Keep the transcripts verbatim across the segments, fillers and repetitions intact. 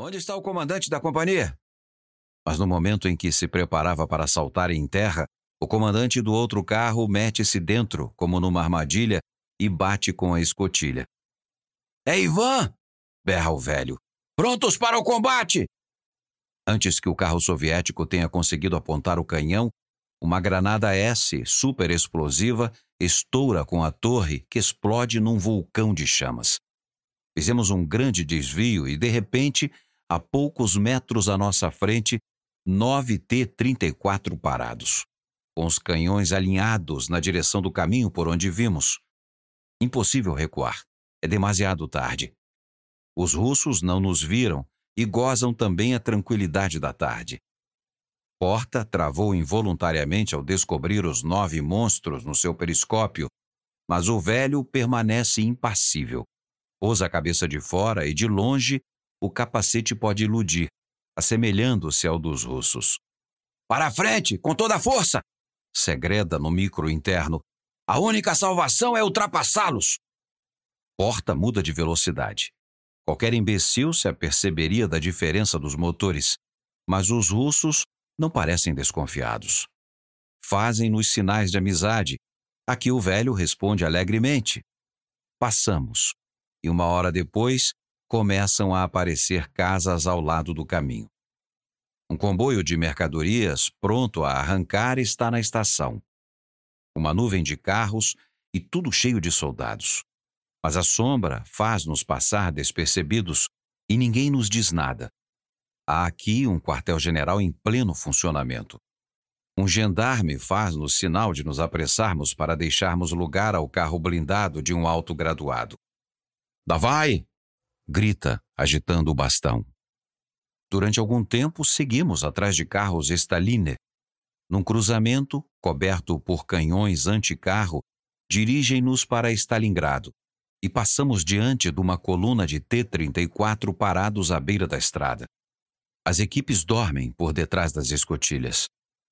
Onde está o comandante da companhia? Mas no momento em que se preparava para saltar em terra, o comandante do outro carro mete-se dentro, como numa armadilha, e bate com a escotilha. É Ivan! Berra o velho. Prontos para o combate! Antes que o carro soviético tenha conseguido apontar o canhão, uma granada S super explosiva estoura com a torre que explode num vulcão de chamas. Fizemos um grande desvio e, de repente, a poucos metros à nossa frente, nove T trinta e quatro parados, com os canhões alinhados na direção do caminho por onde vimos. Impossível recuar. É demasiado tarde. Os russos não nos viram e gozam também a tranquilidade da tarde. Porta travou involuntariamente ao descobrir os nove monstros no seu periscópio, mas o velho permanece impassível. Pôs a cabeça de fora e, de longe, o capacete pode iludir, assemelhando-se ao dos russos. Para a frente, com toda a força! Segreda no micro interno. A única salvação é ultrapassá-los! Porta muda de velocidade. Qualquer imbecil se aperceberia da diferença dos motores, mas os russos não parecem desconfiados. Fazem-nos sinais de amizade, a que o velho responde alegremente. Passamos, e uma hora depois começam a aparecer casas ao lado do caminho. Um comboio de mercadorias pronto a arrancar está na estação. Uma nuvem de carros e tudo cheio de soldados. Mas a sombra faz-nos passar despercebidos e ninguém nos diz nada. Há aqui um quartel-general em pleno funcionamento. Um gendarme faz-nos sinal de nos apressarmos para deixarmos lugar ao carro blindado de um alto graduado. Davai! Grita, agitando o bastão. Durante algum tempo, seguimos atrás de carros Staliner. Num cruzamento, coberto por canhões anticarro, dirigem-nos para Stalingrado e passamos diante de uma coluna de T trinta e quatro parados à beira da estrada. As equipes dormem por detrás das escotilhas.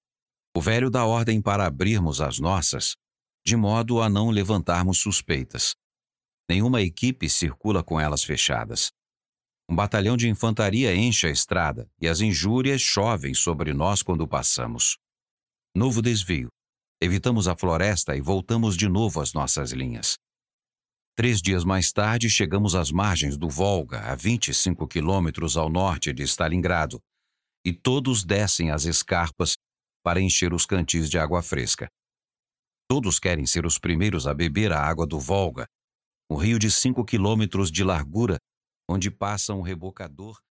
O velho dá ordem para abrirmos as nossas, de modo a não levantarmos suspeitas. Nenhuma equipe circula com elas fechadas. Um batalhão de infantaria enche a estrada e as injúrias chovem sobre nós quando passamos. Novo desvio. Evitamos a floresta e voltamos de novo às nossas linhas. Três dias mais tarde, chegamos às margens do Volga, a vinte e cinco quilômetros ao norte de Stalingrado, e todos descem as escarpas para encher os cantis de água fresca. Todos querem ser os primeiros a beber a água do Volga, um rio de cinco quilômetros de largura, onde passa um rebocador